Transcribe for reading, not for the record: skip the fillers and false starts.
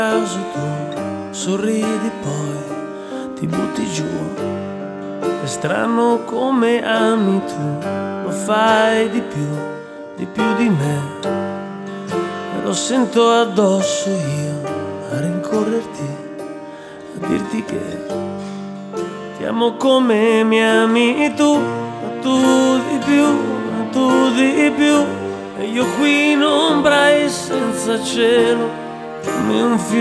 caso tu sorridi poi ti butti giù. È strano come ami tu, lo fai di più di me. E lo sento addosso io a rincorrerti, a dirti che ti amo come mi ami tu, ma tu di più, ma tu di più. E io qui in ombra e senza cielo, come un fiore